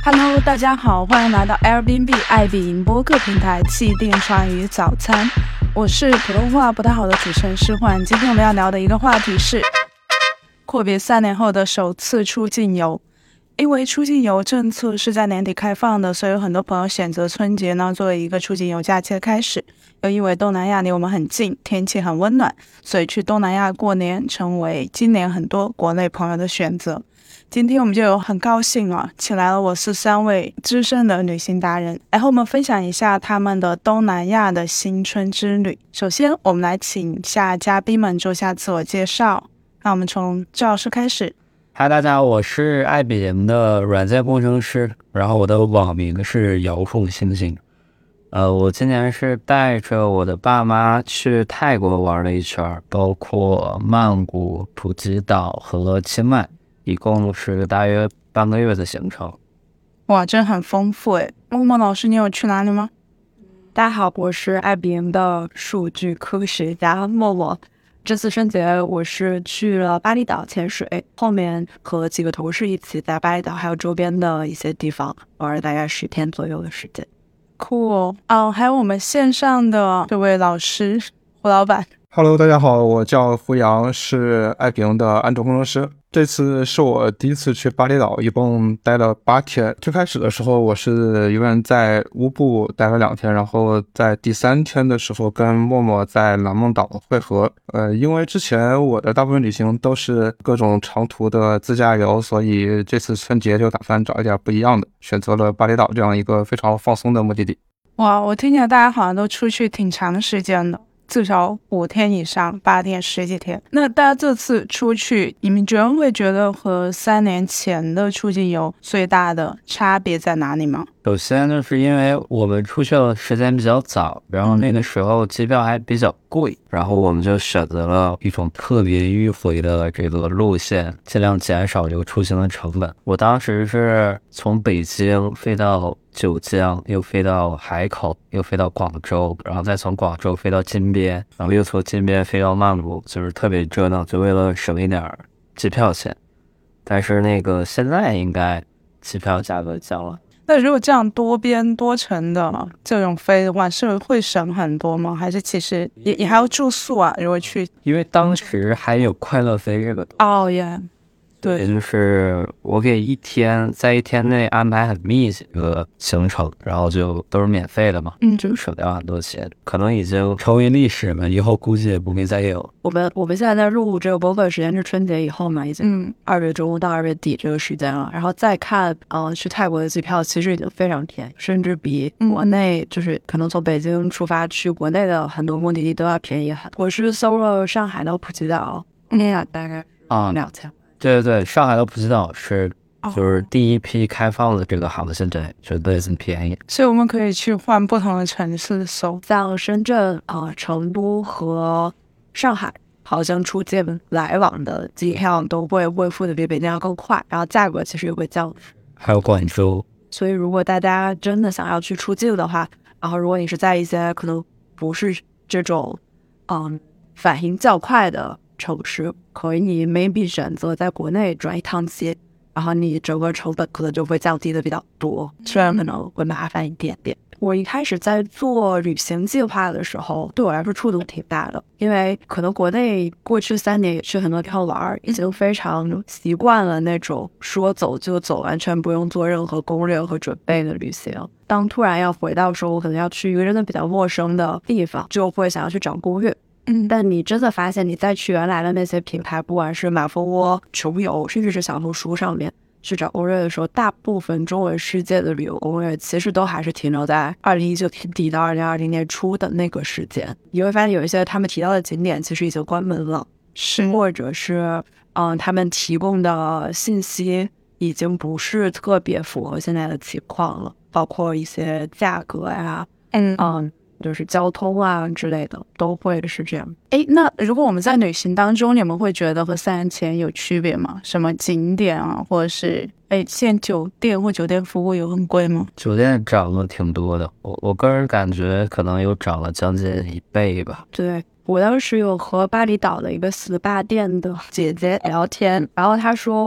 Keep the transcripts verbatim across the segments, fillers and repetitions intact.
Hello， 大家好，欢迎来到 Airbnb 爱彼迎播客平台气垫川渝早餐。我是普通话不太好的主持人诗焕。今天我们要聊的一个话题是阔别三年后的首次出境游。因为出境游政策是在年底开放的，所以有很多朋友选择春节呢作为一个出境游假期的开始。又因为东南亚离我们很近，天气很温暖，所以去东南亚过年成为今年很多国内朋友的选择。今天我们就有很高兴啊，请来了我是三位资深的旅行达人，来和我们分享一下他们的东南亚的新春之旅。首先我们来请下嘉宾们做下自我介绍，那我们从赵老师开始。 嗨，大家好，我是爱彼迎的软件工程师，然后我的网名是遥控星星。呃，我今年是带着我的爸妈去泰国玩了一圈，包括曼谷、普吉岛和清迈，一共是大约半个月的行程。 哇，真很丰富诶。默默老师，你有去哪里吗？ 大家好，我是爱彼迎的数据科学家默默。这次春节我是去了巴厘岛潜水，后面和几个同事一起在巴厘岛还有周边的一些地方玩了大概十天左右的时间。 酷哦！哦，还有我们线上的这位老师胡老板。 Hello， 大家好，我叫胡杨，是爱彼迎的安卓工程师。这次是我第一次去巴厘岛，一共待了八天。最开始的时候，我是一个人在乌布待了两天，然后在第三天的时候跟默默在蓝梦岛会合。呃，因为之前我的大部分旅行都是各种长途的自驾游，所以这次春节就打算找一点不一样的，选择了巴厘岛这样一个非常放松的目的地。 哇，我听起来大家好像都出去挺长时间的。至少五天以上，八天十几天。那大家这次出去，你们觉得会觉得和三年前的出境游最大的差别在哪里吗？ 首先就是因为我们出去的时间比较早，然后那个时候机票还比较贵，然后我们就选择了一种特别迂回的这个路线，尽量减少这个出行的成本。我当时是从北京飞到九江，又飞到海口，又飞到广州，然后再从广州飞到金边，然后又从金边飞到曼谷，就是特别折腾，就为了省一点机票钱。但是那个现在应该机票价格降了。 那如果这样多边多程的这种飞的话，是会省很多吗？还是其实也也还要住宿啊？如果去， 因为当时还有快乐飞这个哦耶，对， 也就是我给一天在一天内安排很密集的行程，然后就都是免费的嘛， 嗯， 就省掉很多钱，可能已经成为历史了，以后估计也不会再有。 我们我们现在在录这个播客时间是春节以后嘛，已经二月中到二月底这个时间了，然后再看，嗯、呃，去泰国的机票其实已经非常便宜，甚至比国内就是可能从北京出发去国内的很多目的地都要便宜很多。我是搜了上海到普吉岛，那样大概啊两千。 对对对，上海到普吉岛是就是第一批开放的这个航线，对，绝对很便宜。 所以我们可以去换不同的城市搜， 像深圳、呃、成都和上海，好像出境来往的机票都会恢复的比北京要更快，然后价格其实也会降。 还有广州。 所以如果大家真的想要去出境的话，然后如果你是在一些可能不是这种嗯反应较快的城市，可以你 maybe 选择在国内转一趟机，然后你整个成本可能就会降低的比较多，虽然可能会麻烦一点点。我一开始在做旅行计划的时候，对我来说触动挺大的，因为可能国内过去三年也去很多地方玩，已经非常习惯了那种说走就走，完全不用做任何攻略和准备的旅行。当突然要回到说我可能要去一个真的比较陌生的地方，就会想要去找攻略。嗯，但你真的发现你在去原来的那些平台，不管是马蜂窝、穷游，甚至是小红书上面去找攻略的时候，大部分中文世界的旅游攻略其实都还是停留在二零一九年底到二零二零年初的那个时间。你会发现有一些他们提到的景点其实已经关门了， 是或者是嗯，他们提供的信息已经不是特别符合现在的情况了，包括一些价格呀， 嗯嗯。就是交通啊之类的都会是这样。 诶，那如果我们在旅行当中，你们会觉得和三年前有区别吗？什么景点啊，或者是诶，现在酒店或酒店服务有很贵吗？ 酒店涨了挺多的，我我个人感觉可能有涨了将近一倍吧。 对，我当时有和巴厘岛的一个 S P A 店的姐姐聊天，然后她说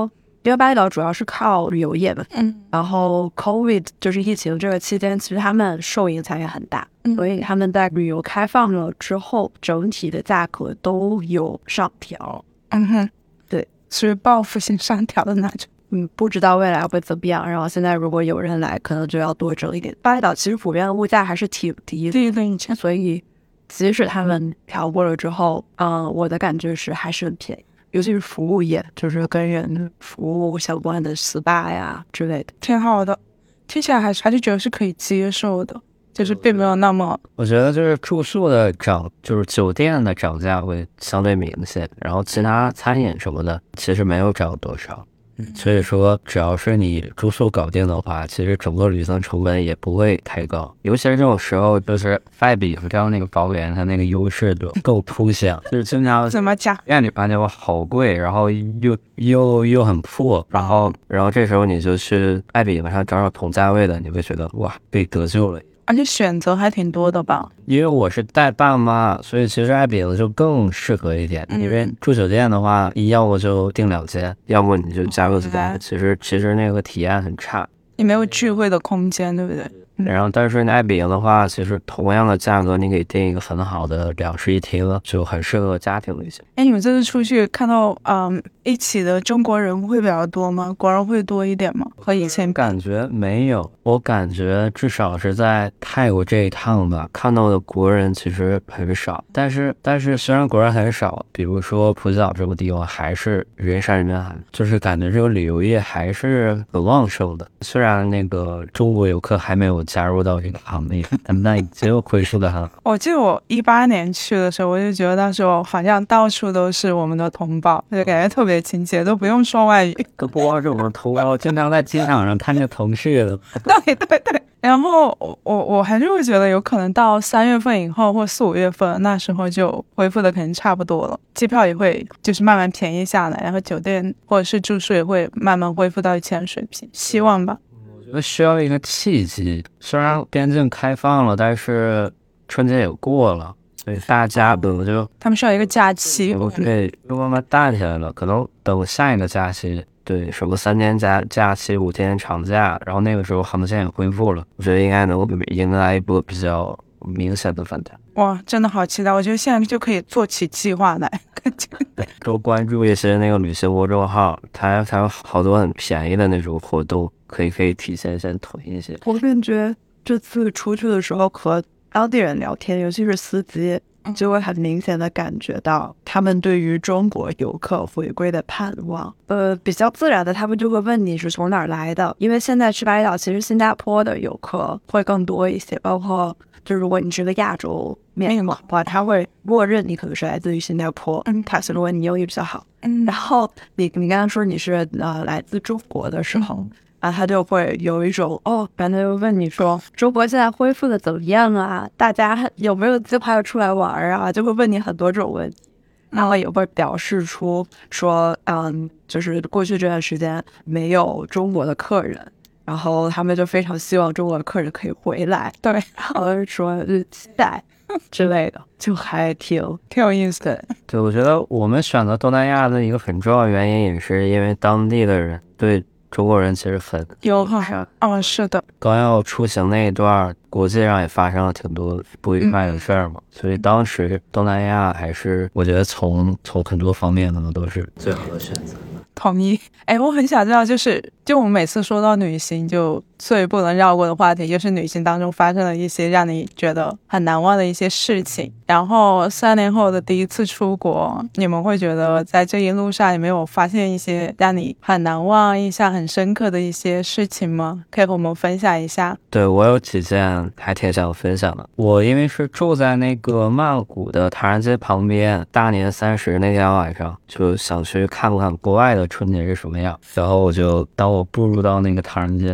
因为巴厘岛主要是靠旅游业的， 嗯， 然后 COVID 就是疫情这个期间，其实他们受影响也很大， 嗯所以他们在旅游开放了之后，整体的价格都有上调。 嗯哼， 对， 是报复性上调的那种。 嗯，不知道未来会怎么样。然后现在如果有人来，可能就要多挣一点。巴厘岛其实普遍的物价还是挺低的， 对对， 所以即使他们调过了之后，嗯、呃，我的感觉是还是很便宜。尤其是服务业，就是跟人服务相关的 S P A 呀之类的， 挺好的，听起来还是还是觉得是可以接受的，就是并没有那么。 我觉得就是住宿的涨，就是酒店的涨价会相对明显，然后其他餐饮什么的其实没有涨多少。所以说只要是你住宿搞定的话，其实整个旅行成本也不会太高，尤其是这种时候，就是外比这样那个保险它那个优势就够凸显，就是经常怎么讲？ 店里发现我好贵，然后又又又很破，然后然后这时候你就去爱彼迎上找找同价位的，你会觉得哇被得救了。 而且选择还挺多的吧？ 因为我是带爸妈，所以其实爱彼迎就更适合一点。 嗯、 因为住酒店的话，你要么就订两间，要么你就加个子弹。其实其实那个体验很差， 你没有聚会的空间，对不对？ 然后，但是爱彼迎的话，其实同样的价格，你可以订一个很好的两室一厅，就很适合家庭旅行。 哎，你们这次出去看到，嗯，一起的中国人会比较多吗？国人会多一点吗？和以前感觉没有，我感觉至少是在泰国这一趟吧，看到的国人其实很少。但是，但是虽然国人很少，比如说普吉岛这个地方还是人山人海，就是感觉这个旅游业还是很旺盛的。虽然那个中国游客还没有加入到这个行业，但那已经恢复的很好。 我记得我一八年去的时候，我就觉得那时候好像到处都是我们的同胞，就感觉特别亲切，都不用说外语。 可不光是我们同胞，经常在机场上看见同事的。 对对对。然后我我我还是会觉得有可能到三月份以后或四五月份，那时候就恢复的可能差不多了，机票也会就是慢慢便宜下来，然后酒店或者是住宿也会慢慢恢复到以前的水平，希望吧。 我觉得需要一个契机，虽然边境开放了，但是春节也过了，所以大家可能就他们需要一个假期， 对，就慢慢淡下来了。可能等下一个假期，对，什么三天假假期、五天长假，然后那个时候航线也恢复了，我觉得应该能迎来一波比较明显的反弹。 哇，真的好期待！我觉得现在就可以做起计划来， 对，多关注一些那个旅行公众号，它它有好多很便宜的那种活动，可以可以提前先囤一些。 我感觉这次出去的时候和当地人聊天，尤其是司机，就会很明显的感觉到他们对于中国游客回归的盼望。呃，比较自然的，他们就会问你是从哪儿来的，因为现在去巴厘岛，其实新加坡的游客会更多一些，包括就如果你是个亚洲面孔的话，他会默认你可能是来自于新加坡。嗯，他是如果你英语比较好，嗯，然后你你刚刚说你是呃来自中国的时候。嗯啊，他就会有一种哦，然后就问你说中国现在恢复的怎么样啊？大家有没有计划要出来玩啊？就会问你很多这种问题，然后也会表示出说，嗯，就是过去这段时间没有中国的客人，然后他们就非常希望中国的客人可以回来， 对， 然后说期待之类的，就还挺挺有意思的。 对，我觉得我们选择东南亚的一个很重要的原因，也是因为当地的人对中国人其实很友好。哦，是的。 刚要出行那一段，国际上也发生了挺多不愉快的事儿嘛，嗯、所以当时东南亚还是我觉得从从很多方面可能都是最好的选择。 同意。哎，我很想知道，就是就我们每次说到旅行，就最不能绕过的话题，就是旅行当中发生了一些让你觉得很难忘的一些事情。然后三年后的第一次出国，你们会觉得在这一路上有没有发现一些让你很难忘、印象很深刻的一些事情吗？可以和我们分享一下。 对，我有几件还挺想分享的。我因为是住在那个曼谷的唐人街旁边，大年三十那天晚上就想去看看国外的春节是什么样，然后我就当我步入到那个唐人街那一刻，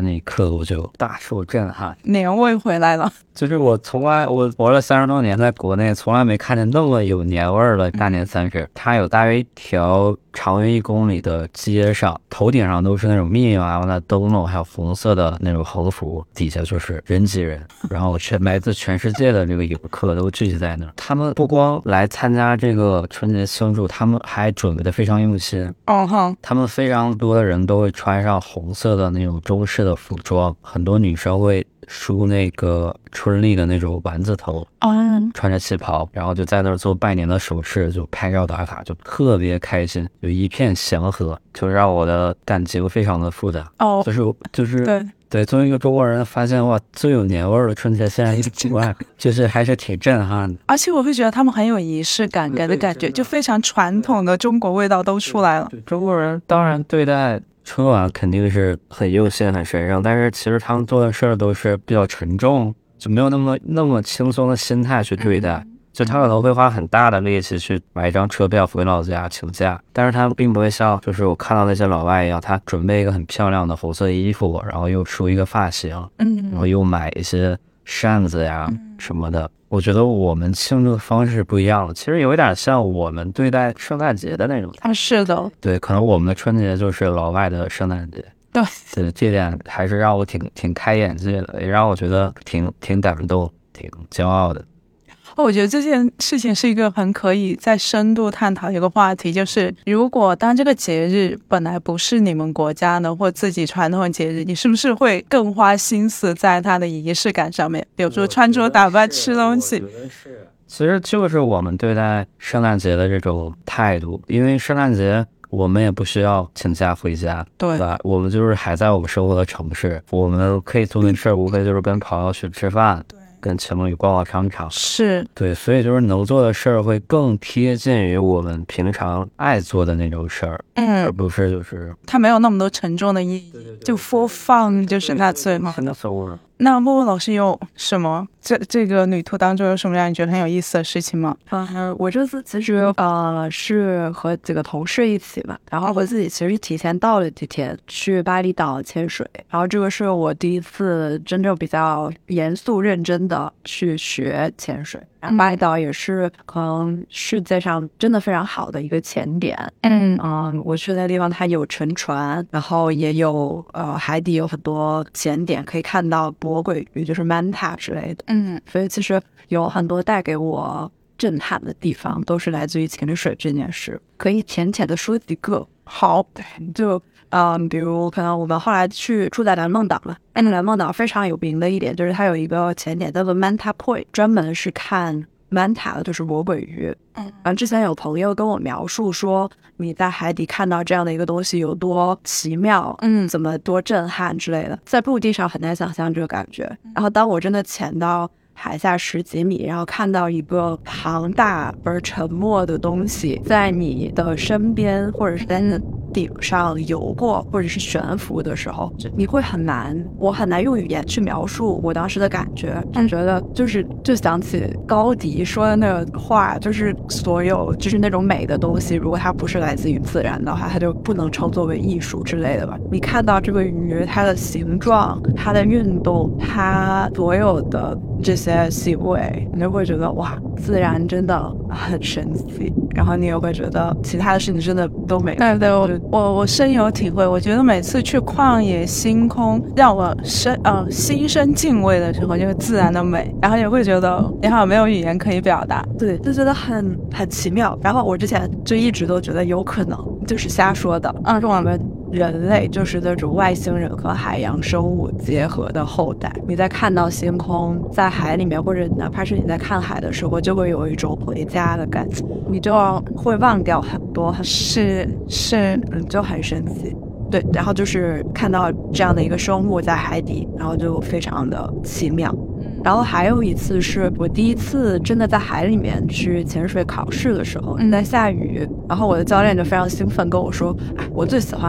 次我就大受震撼， 年味回来了。 就是我从来我活了三十多年，在国内从来没看见那么有年味儿的大年三十。它有大约一条长约一公里的街上，头顶上都是那种密密麻麻的灯笼，还有红色的那种横幅，底下就是人挤人，然后全来自全世界的这个游客都聚集在那儿。他们不光来参加这个春节庆祝，他们还准备的非常用心。 哦哈， 他们非常多的人都会穿上红色的那种中式的服装，很多女生会梳那个春丽的那种丸子头， 嗯， 穿着旗袍，然后就在那儿做拜年的手势，就拍照打卡，就特别开心，就一片祥和，就让我的感情非常的复杂。 哦， 就是就是对对，作为一个中国人，发现哇，最有年味儿的春节现在一出来，就是还是挺震撼的。 而且我会觉得他们很有仪式感，给的感觉就非常传统的中国味道都出来了。 中国人当然对待春晚肯定是很用心很神圣，但是其实他们做的事儿都是比较沉重，就没有那么那么轻松的心态去对待。就他可能会花很大的力气去买一张车票回老家请假，但是他并不会像就是我看到那些老外一样，他准备一个很漂亮的红色衣服，然后又梳一个发型， 嗯， 然后又买一些扇子呀什么的。我觉得我们庆祝的方式不一样了，其实有一点像我们对待圣诞节的那种。 啊，是的， 对，可能我们的春节就是老外的圣诞节。 对， 对，这点还是让我挺挺开眼界的，也让我觉得挺挺感动、挺骄傲的。 我觉得这件事情是一个很可以再深度探讨一个话题，就是如果当这个节日本来不是你们国家的或自己传统的节日，你是不是会更花心思在它的仪式感上面，比如说穿着打扮、吃东西？ 其实就是我们对待圣诞节的这种态度，因为圣诞节我们也不需要请假回家， 对吧？我们就是还在我们生活的城市，我们可以做的事儿无非就是跟朋友去吃饭，对，跟情侣逛逛商场， 是对，所以就是能做的事儿会更贴近于我们平常爱做的那种事儿， 嗯， 而不是就是它没有那么多沉重的意义，对对对，就 for fun 就是纳粹嘛。那莫莫老师有什么这这个旅途当中有什么让你觉得很有意思的事情吗？ 嗯，我这次其实呃是和几个同事一起嘛，然后我自己其实提前到了几天去巴厘岛潜水，然后这个是我第一次真正比较严肃认真的去学潜水。然后巴厘岛也是可能世界上真的非常好的一个潜点， 嗯嗯，我去那地方它有沉船，然后也有呃海底有很多潜点可以看到魔鬼鱼，就是 manta 之类的， 嗯， 所以其实有很多带给我震撼的地方，都是来自于潜水这件事。可以浅浅的说几个， 好， 对，就嗯，比如可能我们后来去住在蓝梦岛嘛，那蓝梦岛非常有名的一点就是它有一个潜点叫做 Manta Point， 专门是看 Manta 的，就是魔鬼鱼。嗯，然后之前有朋友跟我描述说，你在海底看到这样的一个东西有多奇妙， 嗯， 怎么多震撼之类的，在陆地上很难想象这个感觉。然后当我真的潜到海下十几米，然后看到一个庞大而沉默的东西在你的身边或者是在你的顶上游过或者是悬浮的时候，你会很难我很难用语言去描述我当时的感觉，就觉得就是就想起高迪说的那个话，就是所有就是那种美的东西，如果它不是来自于自然的话，它就不能称作为艺术之类的吧。你看到这个鱼，它的形状，它的运动，它所有的这些行为，你就会觉得哇，自然真的很神奇，然后你也会觉得其他的事情真的都没。 对对，我我我深有体会。我觉得每次去旷野星空，让我深呃心生敬畏的时候，就是自然的美，然后也会觉得也好没有语言可以表达， 对，就觉得很很奇妙。然后我之前就一直都觉得有可能就是瞎说的，嗯，我们人类就是那种外星人和海洋生物结合的后代。你在看到星空在海里面，或者哪怕是你在看海的时候，就会有一种回家的感觉，你就会忘掉很多很是是， 嗯，就很神奇。对，然后就是看到这样的一个生物在海底，然后就非常的奇妙。然后还有一次是我第一次真的在海里面去潜水考试的时候，在下雨，然后我的教练就非常兴奋跟我说，哎，我最喜欢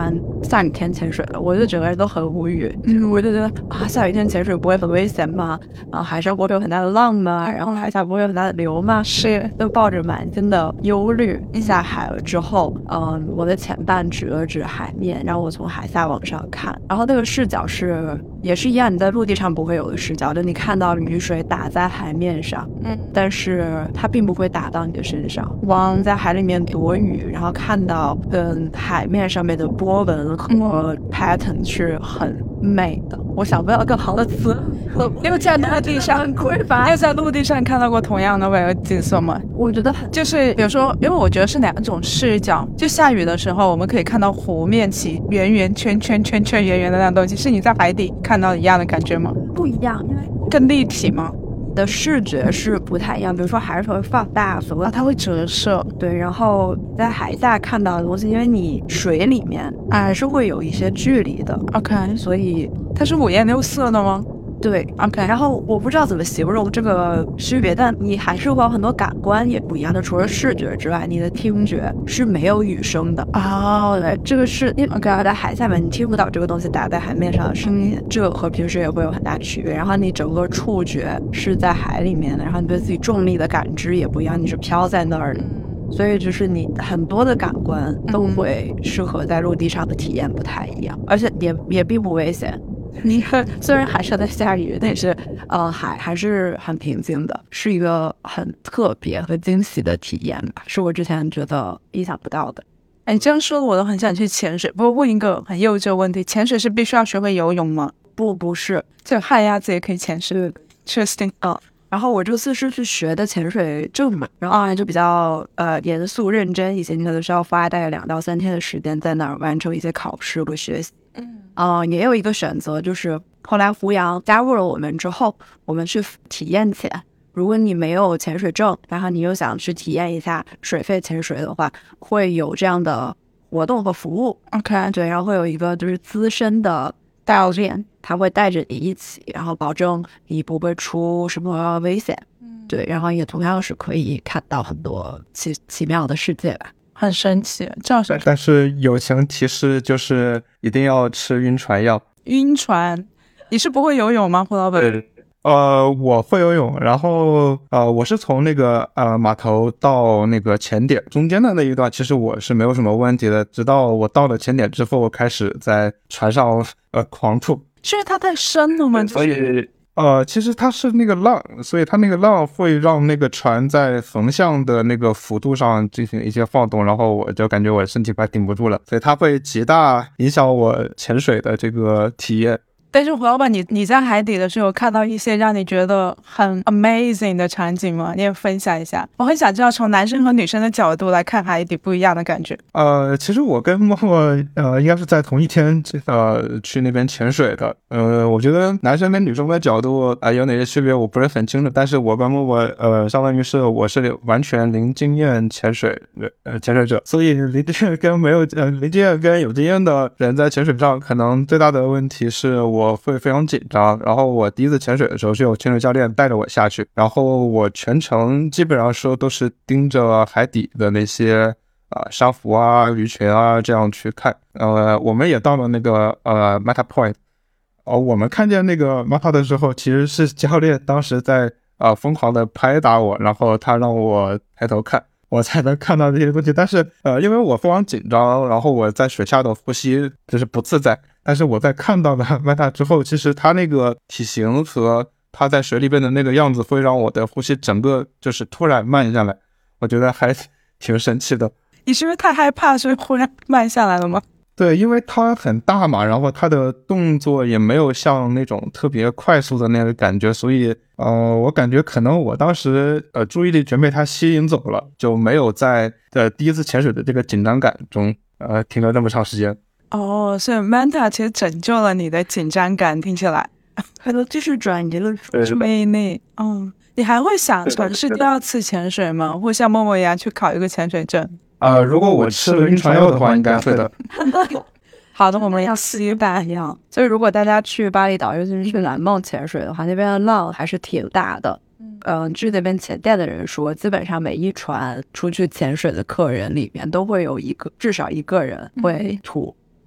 下雨天潜水了，我就整个人都很无语。嗯，我就觉得啊，下雨天潜水不会很危险吗？啊，海上不会有很大的浪吗？然后海下不会有很大的流吗？是，就抱着满心的忧虑。一下海了之后，嗯，我的前半指了指海面，然后我从海下往上看，然后那个视角是也是一样，你在陆地上不会有的视角，就你看到雨水打在海面上，嗯，但是它并不会打到你的身上。往在海里面躲雨，然后看到嗯海面上面的波纹和 pattern 是很美的。我想不到更好的词。 你有在陆地上，你有在陆地上看到过同样的美的景色吗？ 我觉得很就是比如说，因为我觉得是两种视角。就下雨的时候，我们可以看到湖面起圆圆圈圈圈圈圆圆的那种东西，是你在海底看到一样的感觉吗？ 不一样，因为更立体吗？ 的视觉是不太一样，比如说海水会放大，所谓啊，它会折射， 对，然后在海下看到的东西，因为你水里面还是会有一些距离的 ，OK， 所以它是五颜六色的吗？ 对 ，OK， 然后我不知道怎么形容这个区别，但你还是会有很多感官也不一样的，除了视觉之外，你的听觉是没有雨声的。 哦， 对，这个是因为 OK 在海下面你听不到这个东西打在海面上的声音，这个和平时也会有很大区别。然后你整个触觉是在海里面的，然后你对自己重力的感知也不一样，你是飘在那儿的。所以就是你很多的感官都会适合在陆地上的体验不太一样，而且也也并不危险。你看，虽然海上在下雨，但是呃，海还是很平静的，是一个很特别和惊喜的体验吧，是我之前觉得意想不到的。 哎，这样说的我都很想去潜水。不过问一个很幼稚的问题，潜水是必须要学会游泳吗？ 不，不是， 这旱鸭子也可以潜水。Interesting 啊。然后我这次是去学的潜水证嘛，然后就比较呃严肃认真一些，你可能需要花大概两到三天的时间在那儿完成一些考试和学习。嗯，呃，也有一个选择，就是后来胡杨加入了我们之后，我们去体验潜。如果你没有潜水证，然后你又想去体验一下水肺潜水的话，会有这样的活动和服务。 OK， 对，然后会有一个就是资深的教练，他会带着你一起，然后保证你不会出什么危险。嗯，对，然后也同样是可以看到很多奇奇妙的世界吧。 很神奇，这样是。 但是友情提示就是一定要吃晕船药。 晕船？你是不会游泳吗，胡老板？ 对，呃，我会游泳，然后呃，我是从那个呃码头到那个前点中间的那一段，其实我是没有什么问题的。直到我到了前点之后，我开始在船上呃狂吐， 是因为它太深了吗？ 所以。呃，其实它是那个浪，所以它那个浪会让那个船在横向的那个幅度上进行一些晃动，然后我就感觉我身体快顶不住了，所以它会极大影响我潜水的这个体验。 但是胡老板，你你在海底的时候看到一些让你觉得很 amazing 的场景吗？你也分享一下，我很想知道从男生和女生的角度来看海底不一样的感觉。 呃，其实我跟默默呃应该是在同一天呃去那边潜水的。呃，我觉得男生跟女生的角度啊、呃、有哪些区别我不是很清楚，但是我跟默默呃相当于是我是完全零经验潜水呃潜水者，所以零经验跟没有呃零经验跟有经验的人在潜水上可能最大的问题是我我会非常紧张，然后我第一次潜水的时候是有潜水教练带着我下去，然后我全程基本上说都是盯着海底的那些啊、呃、珊瑚啊、鱼群啊这样去看。呃，我们也到了那个呃 Meta Point， 哦，我们看见那个 Meta 的时候，其实是教练当时在啊、呃、疯狂的拍打我，然后他让我抬头看，我才能看到这些东西。但是呃，因为我非常紧张，然后我在水下的呼吸就是不自在。但是我在看到了 Meta 之后，其实它那个体型和它在水里边的那个样子会让我的呼吸整个就是突然慢下来，我觉得还挺神奇的。 你是不是太害怕所以忽然慢下来了吗？ 对，因为它很大嘛，然后它的动作也没有像那种特别快速的那个感觉，所以呃，我感觉可能我当时呃注意力全被它吸引走了，就没有在呃第一次潜水的这个紧张感中呃停了那么长时间。 哦，所以 Manta 其实拯救了你的紧张感，听起来可能就是转移了注意力。嗯，你还会想尝试第二次潜水吗？或像默默一样去考一个潜水证？ 呃，如果我吃了晕船药的话，应该会的。 好的，我们要西班牙。所以如果大家去巴厘岛，尤其是去蓝梦潜水的话，那边的浪还是挺大的。嗯、呃，据那边潜店的人说，基本上每一船出去潜水的客人里面都会有一个，至少一个人会吐。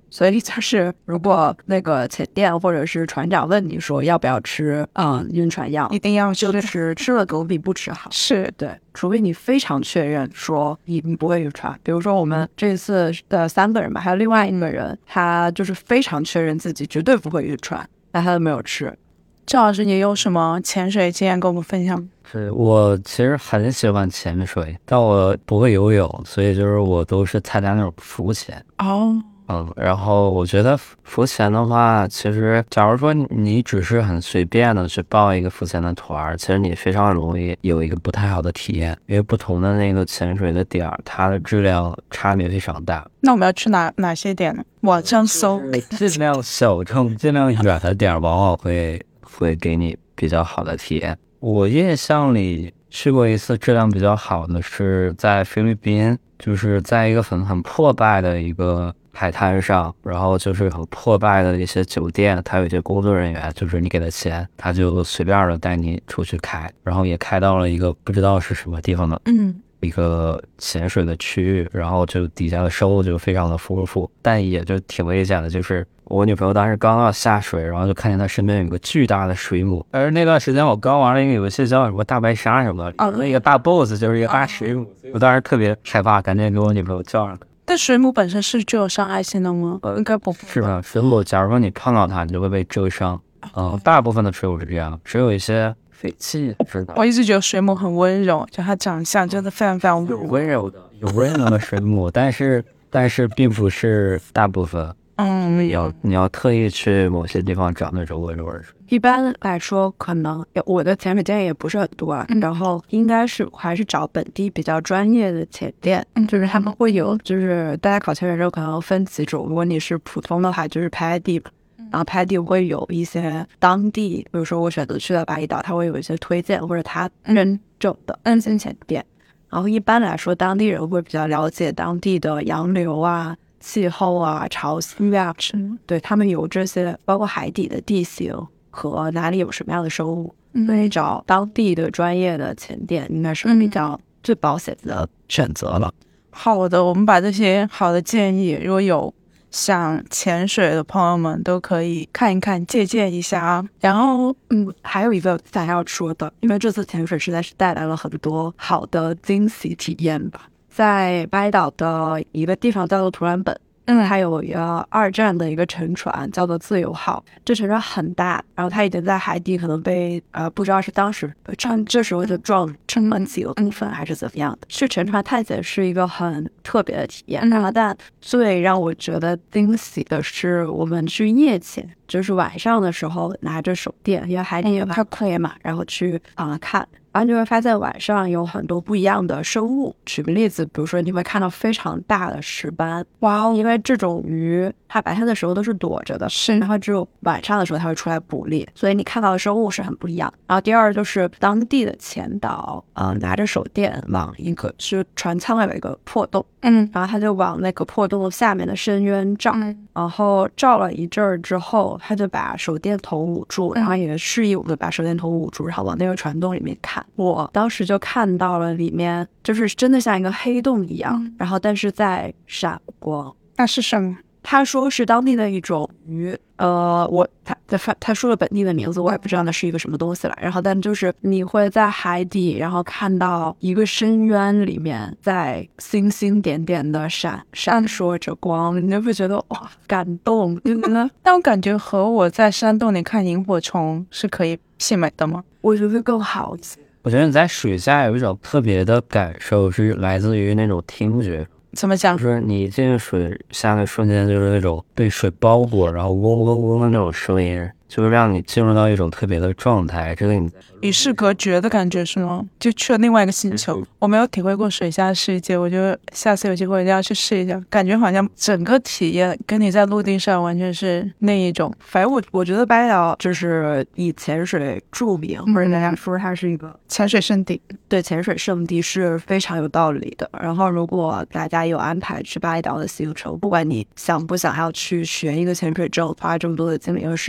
所以就是如果那个前店或者是船长问你说要不要吃嗯晕船药， 一定要吃就是吃了总比不吃好。 是对，除非你非常确认说你不会晕船。比如说我们这次的三个人吧，还有另外一个人，他就是非常确认自己绝对不会晕船，但他都没有吃。 赵老师，你有什么潜水经验跟我们分享？ 是我其实很喜欢潜水，但我不会游泳，所以就是我都是参加那种浮潜。 哦， 嗯，然后我觉得浮潜的话，其实假如说你只是很随便的去报一个浮潜的团，其实你非常容易有一个不太好的体验，因为不同的那个潜水的点儿，它的质量差别非常大。 那我们要去哪哪些点呢？网上搜， 尽量小众、尽量远的点儿，往往会会给你比较好的体验。我印象里去过一次质量比较好的是在菲律宾，就是在一个很很破败的一个海滩上，然后就是很破败的一些酒店，他有一些工作人员，就是你给他钱，他就随便的带你出去开，然后也开到了一个不知道是什么地方的嗯， 一个潜水的区域，然后就底下的收入就非常的丰富，但也就挺危险的，就是我女朋友当时刚要下水，然后就看见她身边有个巨大的水母，而那段时间我刚玩了一个游戏叫什么大白鲨什么的， 哦那个大 boss 就是一个大水母，我当时特别害怕，赶紧给我女朋友叫上。 但水母本身是具有伤害性的吗？ 呃应该不是吧？水母假如说你碰到它，你就会被蛰伤。嗯，大部分的水母是这样，只有一些废弃是的。 我一直觉得水母很温柔，就它长相真的非常非常温有柔。 温柔的，有温柔的水母，但是但是并不是大部分。 嗯， 你要你要特意去某些地方找那种温柔的水。 一般来说，可能我的潜水经验也不是很多啊，然后应该是还是找本地比较专业的潜店，就是他们会有，就是大家考潜水之后可能分几种，如果你是普通的话，就是 P I D， 然后 P I D 会有一些当地，比如说我选择去了巴厘岛，他会有一些推荐或者他认证的安全潜店，然后一般来说，当地人会比较了解当地的洋流啊、气候啊、潮汐啊，对他们有这些，包括海底的地形和哪里有什么样的生物，所以找当地的专业的潜店应该是比较最保险的选择了。 好的，我们把这些好的建议，如果有想潜水的朋友们都可以看一看，借鉴一下啊。然后， 嗯，还有一个想要说的，因为这次潜水实在是带来了很多好的惊喜体验吧。在巴厘岛的一个地方叫做图兰本，嗯，它有一个二战的一个沉船叫做自由号，这沉船很大，然后它已经在海底可能被呃不知道是当时撞这时候就撞成了几个部分还是怎么样的。去沉船探险是一个很特别的体验，然后但最让我觉得惊喜的是我们去夜潜，就是晚上的时候拿着手电，因为海底也太黑嘛，然后去啊、呃、看。然后你会发现晚上有很多不一样的生物。举个例子，比如说你会看到非常大的石斑，哇，因为这种鱼它白天的时候都是躲着的，是，然后只有晚上的时候它会出来捕猎，所以你看到的生物是很不一样。然后第二就是当地的潜导啊、呃，拿着手电往一个是船舱有一个破洞，嗯，然后他就往那个破洞下面的深渊照，嗯、然后照了一阵儿之后，他就把手电筒捂住，然后也示意我们把手电筒捂住，然后往那个船洞里面看。我当时就看到了里面就是真的像一个黑洞一样，嗯、然后但是在闪光。 那是什么？ 他说是当地的一种鱼，呃，我他他他说了本地的名字，我也不知道那是一个什么东西了。然后，但就是你会在海底，然后看到一个深渊里面，在星星点点的闪闪烁着光，你就会觉得哇，感动。 但我感觉和我在山洞里看萤火虫是可以媲美的吗？ 我觉得更好一些。 我觉得你在水下有一种特别的感受，是来自于那种听觉。 怎么讲？ 就是你进水下的瞬间，就是那种被水包裹，然后嗡嗡嗡的那种声音，就是让你进入到一种特别的状态。这个你与世隔绝的感觉是吗？就去了另外一个星球。我没有体会过水下世界，我觉得下次有机会一定要去试一下。感觉好像整个体验跟你在陆地上完全是那一种。 反正我我觉得巴厘岛就是以潜水著名，或者大家说它是一个潜水圣地。 对，潜水圣地是非常有道理的。然后如果大家有安排去巴厘岛的行程，不管你想不想要去学一个潜水证，花这么多的精力和时间，都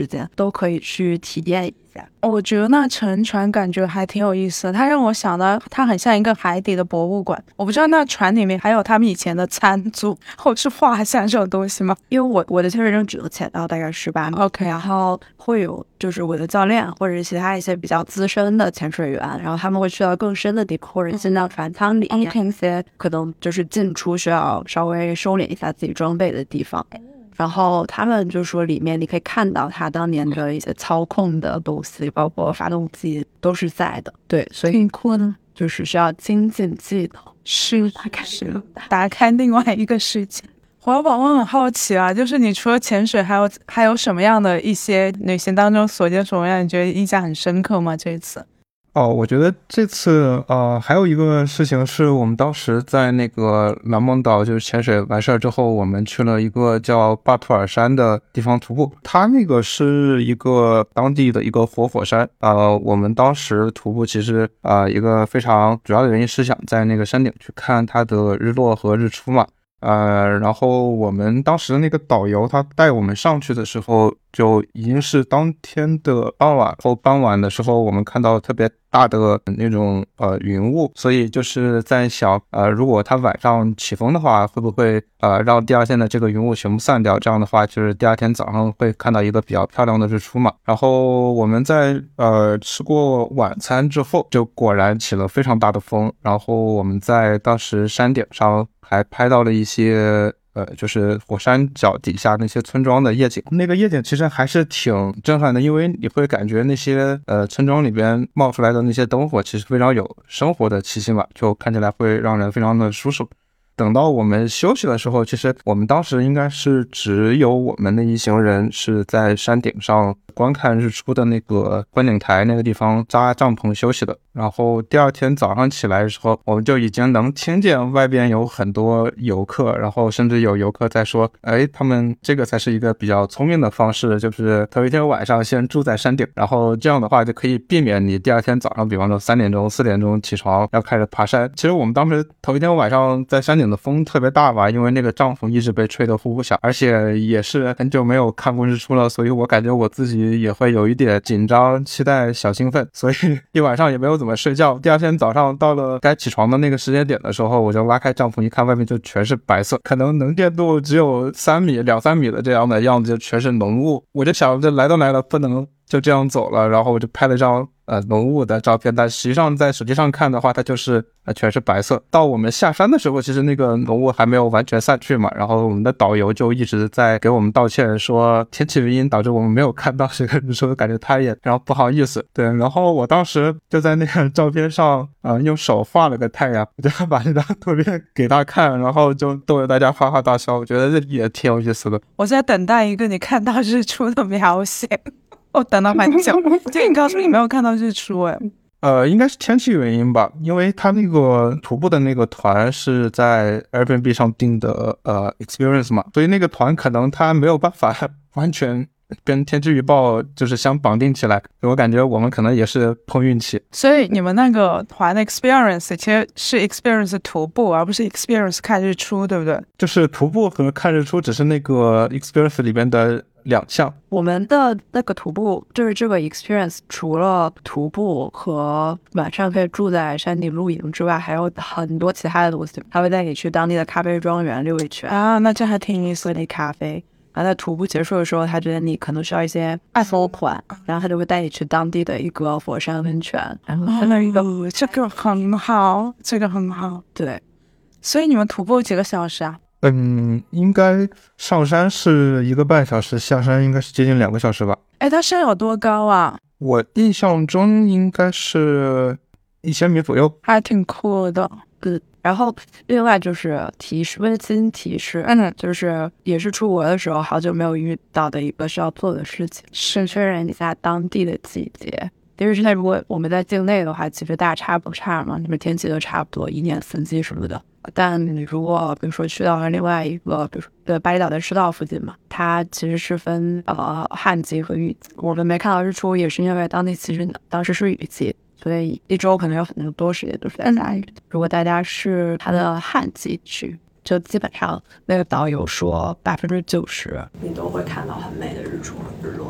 都可以去体验一下。 我觉得那沉船感觉还挺有意思的，它让我想到它很像一个海底的博物馆。我不知道那船里面还有他们以前的餐桌或者是画像这种东西吗？ 因为我我的潜水证只能潜到大概十八米 ，OK， 然后会有就是我的教练或者其他一些比较资深的潜水员，然后他们会去到更深的地方，或者进到船舱里面，一些可能就是进出需要稍微收敛一下自己装备的地方。然后他们就说里面你可以看到他当年的一些操控的东西，包括发动机都是在的。对，所以挺酷的， 就是需要精进技能， 是打开是打开另外一个世界。我宝宝很好奇啊，就是你除了潜水，还有还有什么样的一些旅行当中所见所闻，让你觉得印象很深刻吗？这一次？ 哦，我觉得这次呃还有一个事情是我们当时在那个蓝梦岛就是潜水完事儿之后，我们去了一个叫巴图尔山的地方徒步。它那个是一个当地的一个活火山，呃，我们当时徒步其实呃一个非常主要的原因是想在那个山顶去看它的日落和日出嘛。呃，然后我们当时那个导游他带我们上去的时候，就已经是当天的傍晚后，傍晚的时候我们看到特别大的那种呃云雾，所以就是在想，呃，如果它晚上起风的话，会不会呃让第二天的这个云雾全部散掉？这样的话，就是第二天早上会看到一个比较漂亮的日出嘛。然后我们在呃吃过晚餐之后，就果然起了非常大的风，然后我们在当时山顶上还拍到了一些呃，就是火山脚底下那些村庄的夜景，那个夜景其实还是挺震撼的，因为你会感觉那些呃村庄里边冒出来的那些灯火其实非常有生活的气息嘛，就看起来会让人非常的舒适。等到我们休息的时候，其实我们当时应该是只有我们那一行人是在山顶上观看日出的那个观景台那个地方扎帐篷休息的。然后第二天早上起来的时候，我们就已经能听见外边有很多游客，然后甚至有游客在说，哎，他们这个才是一个比较聪明的方式，就是头一天晚上先住在山顶，然后这样的话就可以避免你第二天早上比方说三点钟四点钟起床要开始爬山。其实我们当时头一天晚上在山顶的风特别大吧，因为那个帐篷一直被吹得呼呼响，而且也是很久没有看过日出了，所以我感觉我自己也会有一点紧张期待小兴奋，所以一晚上也没有怎么睡觉。第二天早上到了该起床的那个时间点的时候，我就拉开帐篷一看，外面就全是白色，可能能见度只有三米两三米的这样的样子，就全是浓雾。我就想这来都来了，不能就这样走了，然后我就拍了张呃浓雾的照片，但实际上在手机上看的话，它就是呃全是白色。到我们下山的时候，其实那个浓雾还没有完全散去嘛，然后我们的导游就一直在给我们道歉，说天气原因导致我们没有看到这个日出，感觉他也然后不好意思。对，然后我当时就在那个照片上呃用手画了个太阳，我就把这张图片给他看，然后就逗得大家哈哈大笑，我觉得这也挺有意思的。 我在等待一个你看到日出的描写。我等到蛮久，就你告诉你没有看到日出哎。 呃，应该是天气原因吧，因为他那个徒步的那个团是在 Airbnb 上订的呃 experience 嘛，所以那个团可能他没有办法完全跟天气预报就是相绑定起来，我感觉我们可能也是碰运气。 所以你们那个团的 experience 其实是 experience 徒步，而不是 experience 看日出，对不对？ 就是徒步和看日出只是那个 experience 里边的两项。 我们的那个徒步就是这个 experience， 除了徒步和晚上可以住在山顶露营之外，还有很多其他的东西。他会带你去当地的咖啡庄园溜一圈啊，那这还挺有意思的。 咖啡，然后在徒步结束的时候，他觉得你可能需要一些按摩款，然后他就会带你去当地的一个火山温泉，然后在那一个、 哦、这个很好，这个很好。 对， 所以你们徒步几个小时啊？ 嗯，应该上山是一个半小时，下山应该是接近两个小时吧。 哎，它山有多高啊？ 我印象中应该是一千米左右， 还挺酷的。 嗯，然后另外就是提示，温馨提示， 嗯， 就是也是出国的时候好久没有遇到的一个需要做的事情，是确认一下当地的季节。因为现在如果我们在境内的话，其实大差不差嘛，你们天气都差不多，一年四季什么的。但你如果比如说去到了另外一个，比如说对巴厘岛的赤道附近嘛，它其实是分呃旱季和雨季。我们没看到日出，也是因为当地其实当时是雨季，所以一周可能有很多时间都是在下雨。如果大家是它的旱季去，就基本上那个导游说百分之九十你都会看到很美的日出和日落了。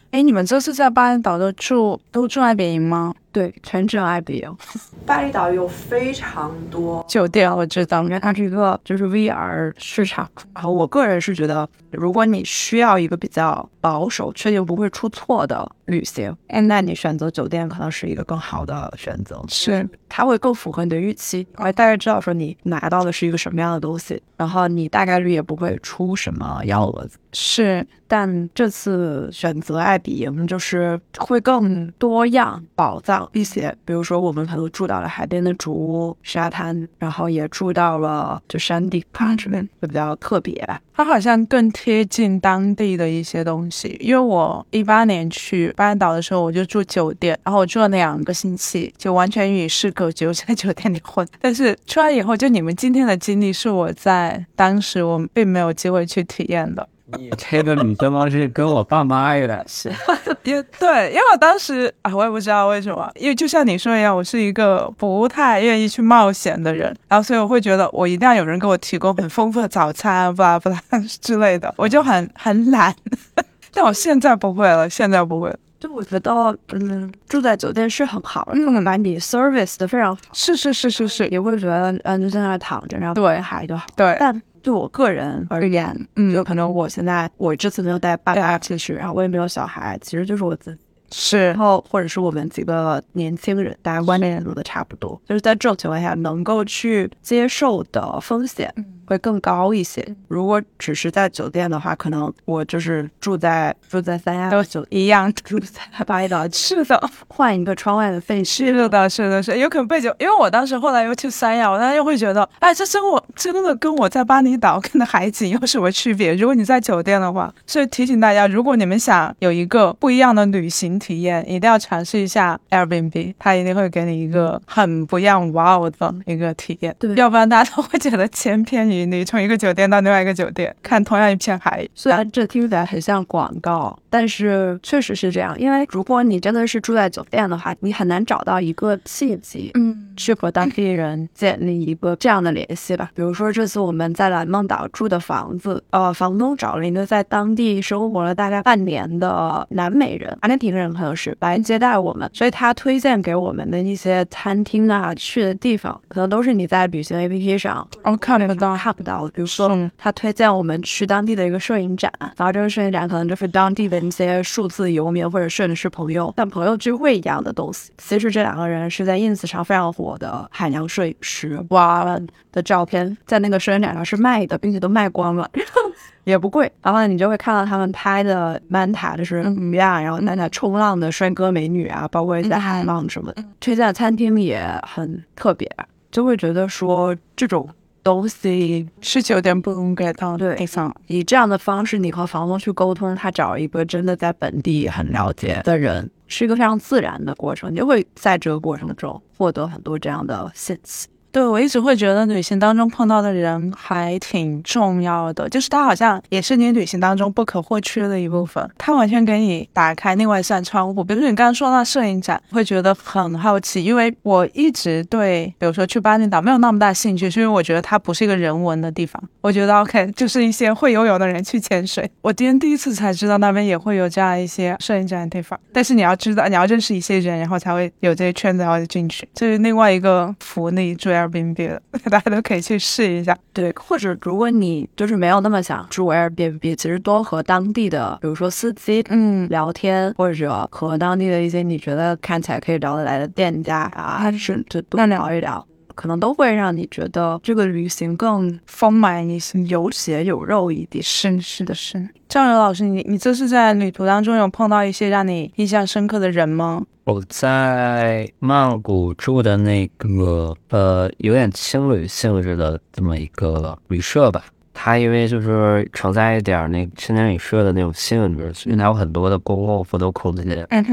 哎，你们这次在巴厘岛都住都住爱彼迎吗？ 对，全程爱彼迎。巴厘岛有非常多酒店，我知道， 因为它是一个就是 V R 市场。然后我个人是觉得，如果你需要一个比较保守、确定不会出错的旅行，那你选择酒店可能是一个更好的选择。 是， 它会更符合你的预期，我大概知道说你拿到的是一个什么样的东西，然后你大概率也不会出什么幺蛾子。 是， 但这次选择爱彼迎就是会更多样宝藏一些，比如说我们可能住到了海边的主屋、沙滩，然后也住到了就山地卡之类，会比较特别。 它好像更贴近当地的一些东西，因为我一八年去巴厘岛的时候，我就住酒店，然后我住了两个星期，就完全与世隔绝，在酒店里混。但是出来以后，就你们今天的经历是我在当时我并没有机会去体验的。 你这个女生方式跟我爸妈有点像。 也对，因为我当时啊，我也不知道为什么，因为就像你说一样，我是一个不太愿意去冒险的人，然后所以我会觉得我一定要有人给我提供很丰富的早餐，不啦不啦之类的，我就很很懒。但我现在不会了，现在不会了。 就我觉得，嗯，住在酒店是很好的，嗯，把你 service 的非常好， 是是是是是， 也会觉得，嗯，就在那儿躺着，然后对海就好。 对， 但对我个人而言， 嗯， 就可能我现在我这次没有带爸爸进去，然后我也没有小孩，其实就是我自己。 是， 然后或者是我们几个年轻人，大家观念都的差不多，就是在这种情况下，能够去接受的风险会更高一些。如果只是在酒店的话，可能我就是住在住在三亚都酒一样， 住在巴厘岛， 是的， 换一个窗外的废墟。 是的，是的，是有可能被酒，因为我当时后来又去三亚，我当时又会觉得，哎，这真我真的跟我在巴厘岛跟海景有什么区别？如果你在酒店的话，所以提醒大家，如果你们想有一个不一样的旅行体验，一定要尝试一下 Airbnb， 它一定会给你一个很不一样哇哦的一个体验。 对， 要不然大家都会觉得千篇一律，从一个酒店到另外一个酒店看同样一片海。 虽然这听起来很像广告，但是确实是这样。因为如果你真的是住在酒店的话，你很难找到一个契机，嗯，去和当地人建立一个这样的联系吧。比如说这次我们在蓝梦岛住的房子，呃，房东找了一个在当地生活了大概半年的南美人，阿根廷人可能是来接待我们，所以他推荐给我们的一些餐厅啊、去的地方，可能都是你在旅行 A P P 上哦看不到看不到的。比如说，他推荐我们去当地的一个摄影展，然后这个摄影展可能就是当地的一些数字游民或者摄影师朋友像朋友聚会一样的东西。其实这两个人是在 ins 上非常火的海洋摄影师，哇的照片在那个摄影展上是卖的，并且都卖光了。也不贵，然后你就会看到他们拍的满塔就是鱼啊，然后在那冲浪的帅哥美女啊，包括在海浪什么的。推荐的餐厅也很特别，就会觉得说这种东西是酒店不能给到的地方。 以这样的方式，你和房东去沟通，他找一个真的在本地很了解的人，是一个非常自然的过程，你就会在这个过程中获得很多这样的信息。 对，我一直会觉得旅行当中碰到的人还挺重要的，就是他好像也是你旅行当中不可或缺的一部分，他完全给你打开另外一扇窗户。比如说你刚刚说到摄影展，会觉得很好奇，因为我一直对比如说去巴厘岛没有那么大兴趣，是因为我觉得它不是一个人文的地方，我觉得 OK 就是一些会游泳的人去潜水。我今天第一次才知道那边也会有这样一些摄影展的地方，但是你要知道你要认识一些人，然后才会有这些圈子然后就进去，这是另外一个福利。住 Airbnb 的大家都可以去试一下。 对，或者如果你就是没有那么想住 Airbnb， 其实多和当地的比如说司机嗯聊天，或者和当地的一些你觉得看起来可以聊得来的店家啊，是就多聊一聊，可能都会让你觉得这个旅行更丰满一些，有血有肉一点。 是是的是。张柔老师，你你这是在旅途当中有碰到一些让你印象深刻的人吗？ 我在曼谷住的那个呃有点轻旅性质的这么一个旅社吧，它因为就是承载一点那个青年旅社的那种性质，所以它有很多的公共活动空间。 嗯哼，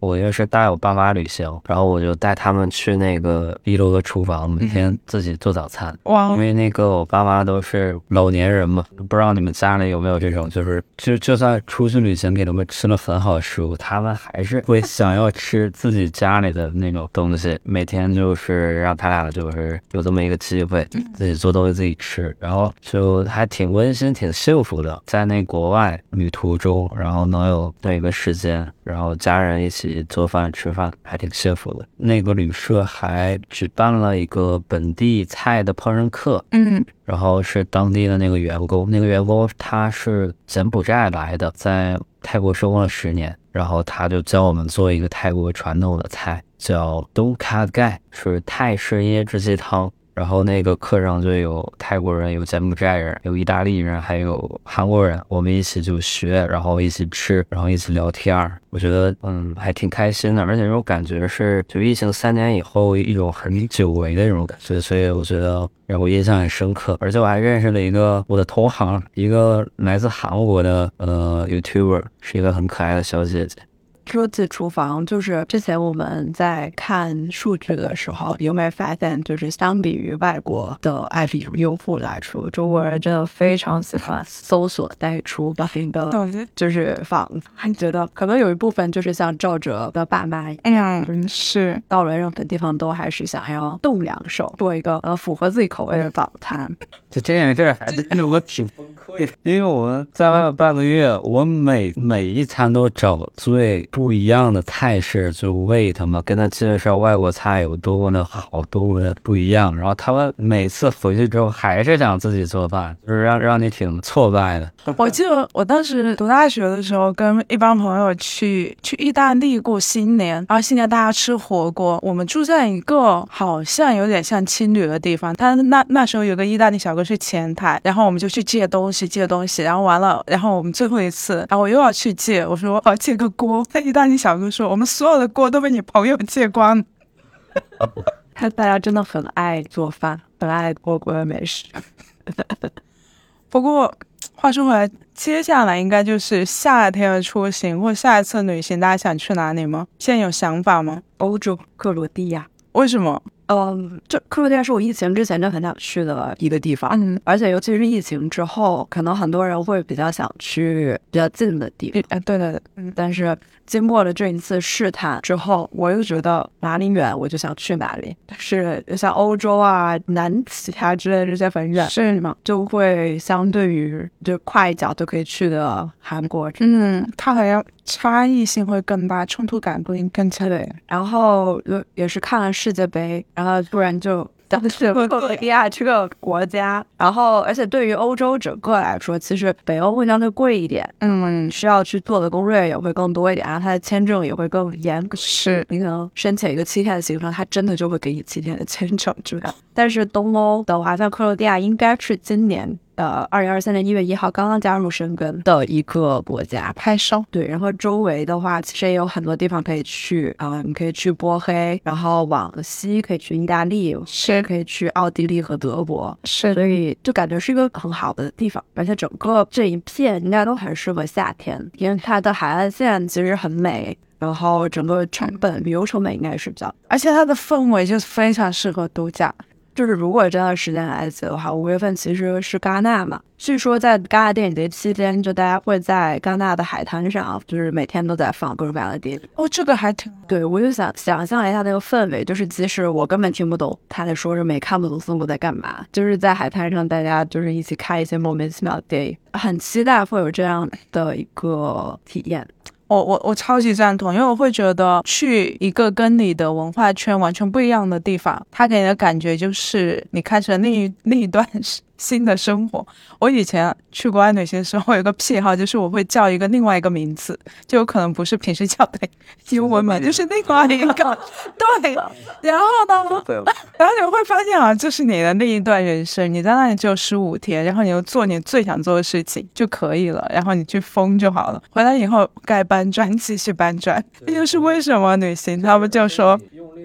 我因为是带我爸妈旅行，然后我就带他们去那个一楼的厨房，每天自己做早餐。 哇， 因为那个我爸妈都是老年人嘛，不知道你们家里有没有这种，就是就就算出去旅行给他们吃了很好的食物，他们还是会想要吃自己家里的那种东西。每天就是让他俩就是有这么一个机会，自己做东西自己吃，然后就还挺温馨挺幸福的。在那国外旅途中，然后能有那个时间，然后家人一起做饭吃饭，还挺幸福的。那个旅社还举办了一个本地菜的烹饪课， 嗯， 然后是当地的那个员工，那个员工他是柬埔寨来的，在泰国生活了十年，然后他就教我们做一个泰国传统的菜，叫东卡盖，是泰式椰汁鸡汤。然后那个课上就有泰国人，有柬埔寨人，有意大利人，还有韩国人，我们一起就学，然后一起吃，然后一起聊天。我觉得嗯还挺开心的，而且这种感觉是就疫情三年以后一种很久违的这种感觉，所以我觉得让我印象很深刻。而且我还认识了一个我的同行，一个来自韩国的呃 YouTuber， 是一个很可爱的小姐姐。 说起厨房，就是之前我们在看数据的时候，有没有发现，就是相比于外国的 I P 用户来说，中国人真的非常喜欢搜索带厨房的，就是房子。还觉得可能有一部分就是像赵哲的爸妈， 嗯，是到了任何地方都还是想要动两手，做一个呃符合自己口味的早餐。 就这件事还真的我挺崩溃的，因为我们在外面半个月，我每每一餐都找最不一样的菜式，就为他们跟他介绍外国菜有多么的好，多么的不一样。然后他们每次回去之后还是想自己做饭，就是让让你挺挫败的。 我记得我当时读大学的时候，跟一帮朋友去去意大利过新年，然后新年大家吃火锅，我们住在一个好像有点像青旅的地方，他那那时候有个意大利小哥是前台，然后我们就去借东西借东西，然后完了，然后我们最后一次，然后我又要去借，我说我要借个锅，那意大利小哥说我们所有的锅都被你朋友借光了。 他大家真的很爱做饭，很爱火锅的美食。 不过话说回来，接下来应该就是夏天的出行或下一次旅行，大家想去哪里吗？现在有想法吗？ 欧洲克罗地亚。 为什么？ 嗯，这克罗地亚是我疫情之前就很想去的一个地方， 嗯， 而且尤其是疫情之后，可能很多人会比较想去比较近的地方。 哎，对对对，嗯， 但是经过了这一次试探之后，我又觉得哪里远我就想去哪里。但是像欧洲啊、南极啊之类的这些很远， 是吗？ 就会相对于就快一脚就可以去的韩国， 嗯，它好像差异性会更大，冲突感会更强烈。 然后也是看了世界杯，然后突然就当时克罗地亚这个国家，然后而且对于欧洲整个来说，其实北欧会相对贵一点， 嗯， 需要去做的攻略也会更多一点，然后它的签证也会更严格， 是你可能申请一个七天的行程，它真的就会给你七天的签证之类。但是东欧的话，像克罗地亚应该是今年呃，二零二三年一月一号刚刚加入申根的一个国家， 拍手。 对，然后周围的话，其实也有很多地方可以去啊、呃，你可以去波黑，然后往西可以去意大利， 是可以去奥地利和德国， 是， 所以就感觉是一个很好的地方，而且整个这一片应该都很适合夏天，因为它的海岸线其实很美。然后整个成本旅游成本应该是比较， 而且它的氛围就是非常适合度假。 就是如果真的时间来得及的话，五月份其实是戛纳嘛。据说在戛纳电影节期间，就大家会在戛纳的海滩上，就是每天都在放各种各样的电影。 哦，这个还挺好。 对，我就想想象一下那个氛围，就是即使我根本听不懂他在说什么，也看不懂字幕在干嘛，就是在海滩上大家就是一起看一些莫名其妙的电影，很期待会有这样的一个体验。 我我我超级赞同，因为我会觉得去一个跟你的文化圈完全不一样的地方，它给你的感觉就是你开始了另一另一段新的生活。我以前去国外旅行的时候，有一个癖好，就是我会叫一个另外一个名字，就有可能不是平时叫的英文名，就是另外一个。对，然后呢，然后你会发现啊，这是你的另一段人生。你在那里只有十五天，然后你就做你最想做的事情就可以了，然后你去疯就好了。回来以后该搬砖继续搬砖，这就是为什么旅行他们就说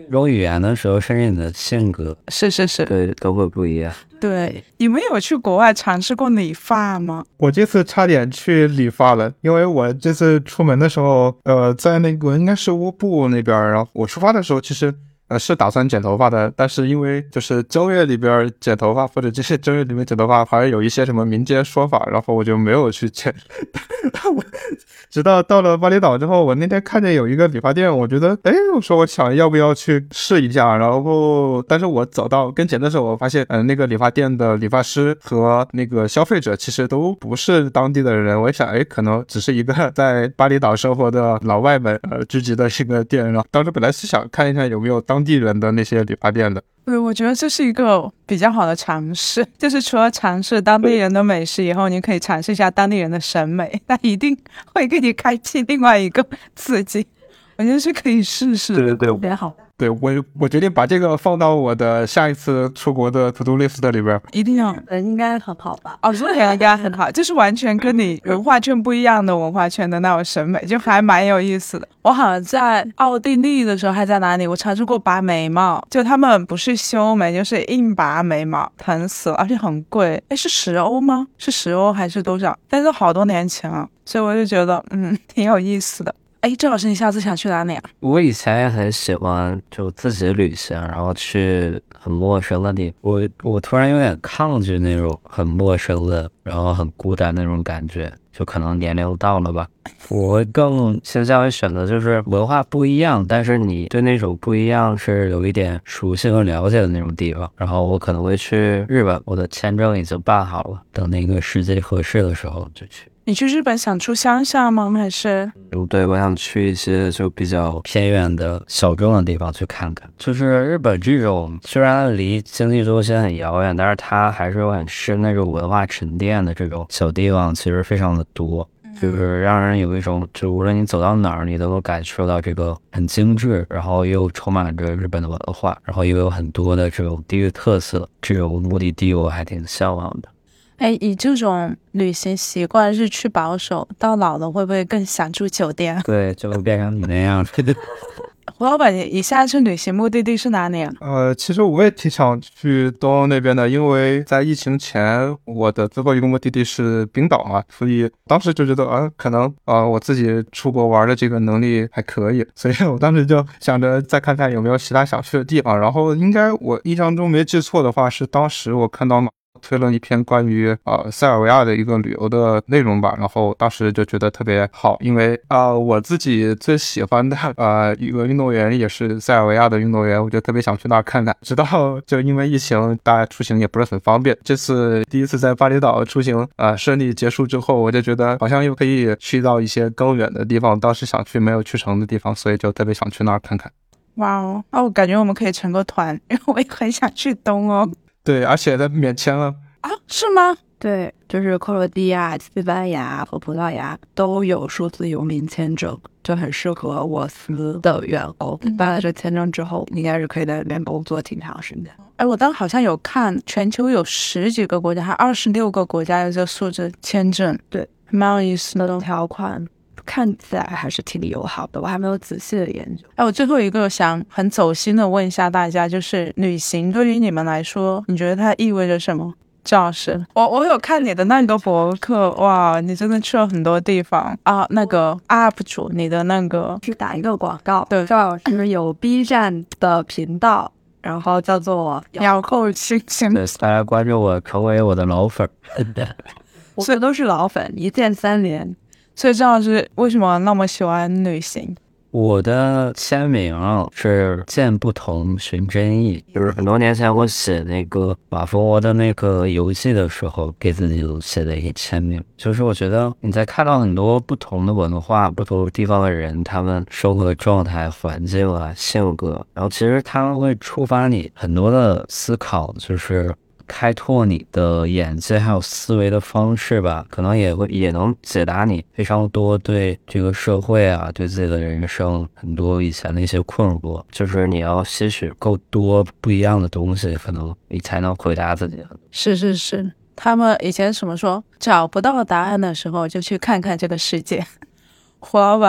用语言的时候，甚至你的性格， 是是是， 对，都会不一样。 对，你们有去国外尝试过理发吗？ 我这次差点去理发了，因为我这次出门的时候，呃，在那个应该是乌布那边，然后我出发的时候其实呃是打算剪头发的，但是因为就是正月里边剪头发或者这些正月里面剪头发还有一些什么民间说法，然后我就没有去剪。直到到了巴厘岛之后，我那天看见有一个理发店，我觉得哎，我说我想要不要去试一下，然后但是我走到跟前的时候，我发现呃那个理发店的理发师和那个消费者其实都不是当地的人，我想哎可能只是一个在巴厘岛生活的老外们呃聚集的一个店，然后当时本来是想看一下有没有当地人的那些理发店的。 对，我觉得这是一个比较好的尝试，就是除了尝试当地人的美食以后，你可以尝试一下当地人的审美，那一定会给你开辟另外一个刺激，我觉得是可以试试的。 对对对， 特别好。 对，我我决定把这个放到我的下一次出国的 to do list 里边。 一定要嗯，应该很好吧？ 哦，这个应该很好，就是完全跟你文化圈不一样的文化圈的那种审美，就还蛮有意思的。我好像在奥地利的时候还在哪里，我尝试过拔眉毛，就他们不是修眉，就是硬拔眉毛，疼死了，而且很贵。诶，是十欧吗？是十欧还是多少？但是好多年前了，所以我就觉得嗯挺有意思的。哎，郑老师，你下次想去哪里啊？ 我以前也很喜欢就自己旅行，然后去很陌生的地方。我我突然有点抗拒那种很陌生的，然后很孤单那种感觉，就可能年龄到了吧。我会更倾向于选择就是文化不一样，但是你对那种不一样是有一点熟悉和了解的那种地方。然后我可能会去日本，我的签证已经办好了，等那个时机合适的时候就去。 你去日本想出乡下吗？还是？ 对，我想去一些就比较偏远的小众的地方去看看。就是日本这种虽然离经济中心很遥远，但是它还是有很深那种文化沉淀的这种小地方，其实非常的多。就是让人有一种，就无论你走到哪儿，你都能感受到这个很精致，然后又充满着日本的文化，然后又有很多的这种地域特色。这种目的地我还挺向往的。 哎，以这种旅行习惯日趋保守，到老了会不会更想住酒店？ 对，就会变成你那样。 胡老板，你下次旅行目的地是哪里啊？ 呃，其实我也挺想去东欧那边的，因为在疫情前，我的最后一个目的地是冰岛嘛，所以当时就觉得啊、呃，可能啊、呃，我自己出国玩的这个能力还可以，所以我当时就想着再看看有没有其他想去的地方。然后应该我印象中没记错的话，是当时我看到嘛。推了一篇关于呃塞尔维亚的一个旅游的内容吧，然后当时就觉得特别好，因为啊、呃、我自己最喜欢的呃一个运动员也是塞尔维亚的运动员，我就特别想去那儿看看。直到就因为疫情，大家出行也不是很方便，这次第一次在巴厘岛出行啊、呃、顺利结束之后，我就觉得好像又可以去到一些更远的地方，当时想去没有去成的地方，所以就特别想去那儿看看。 哇哦，那我感觉我们可以成个团，因为我也很想去东欧。 对，而且它免签了啊？是吗？ 对，就是克罗地亚、西班牙和葡萄牙都有数字游民签证，就很适合我司的员工。办了这签证之后，应该是可以在里面工作挺长时间。 哎，我当时好像有看，全球有十几个国家，还二十六个国家有这数字签证， 对， 蛮有意思的。 那种条款看起来还是挺友好的，我还没有仔细的研究。 哎，我最后一个想很走心的问一下大家，就是旅行对于你们来说，你觉得它意味着什么？赵老师，我我有看你的那个博客，哇，你真的去了很多地方啊！那个 U P 主，你的那个是打一个广告， 对， 赵老师有 B 站的频道，然后叫做遥控星星， 对，大家关注我，成为我的老粉。 我们都是老粉，一键三连。 所以赵老师为什么那么喜欢旅行？ 我的签名是见不同寻真意，就是很多年前我写那个马蜂窝的那个游戏的时候给自己写的一个签名，就是我觉得你在看到很多不同的文化、不同地方的人，他们生活的状态、环境啊、性格，然后其实他们会触发你很多的思考，就是开拓你的眼界还有思维的方式吧，可能也会也能解答你非常多对这个社会啊，对自己的人生很多以前的一些困惑，就是你要吸取够多不一样的东西，可能你才能回答自己。 是是是，他们以前什么说找不到答案的时候就去看看这个世界。胡老板